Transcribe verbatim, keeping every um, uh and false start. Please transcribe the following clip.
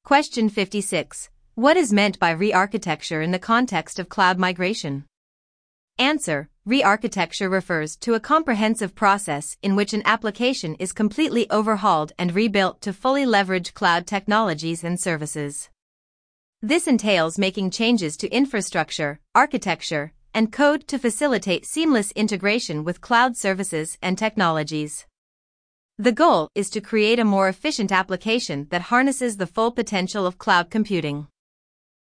Question fifty-six. What is meant by re-architecture in the context of cloud migration? Answer. Re-architecture refers to a comprehensive process in which an application is completely overhauled and rebuilt to fully leverage cloud technologies and services. This entails making changes to infrastructure, architecture, and code to facilitate seamless integration with cloud services and technologies. The goal is to create a more efficient application that harnesses the full potential of cloud computing.